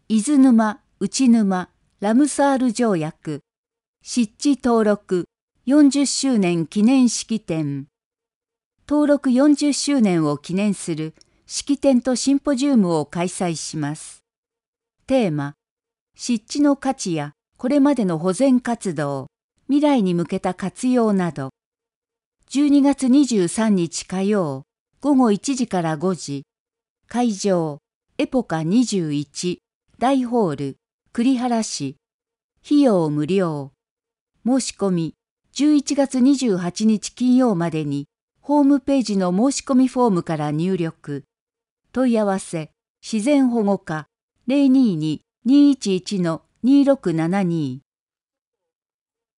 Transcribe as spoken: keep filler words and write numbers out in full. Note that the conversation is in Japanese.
伊豆沼、内沼、ラムサール条約、湿地登録よんじゅっしゅうねん記念式典。登録よんじゅっしゅうねんを記念する式典とシンポジウムを開催します。テーマ、湿地の価値やこれまでの保全活動、未来に向けた活用など。じゅうにがつにじゅうさんにち火曜、ごごいちじからごじ。会場、エポカにじゅういち、大ホール、栗原市。費用無料。申し込み、じゅういちがつにじゅうはちにち金曜までに、ホームページの申し込みフォームから入力。問い合わせ、自然保護課 ゼロにーにーにーいちいちのにーろくななに。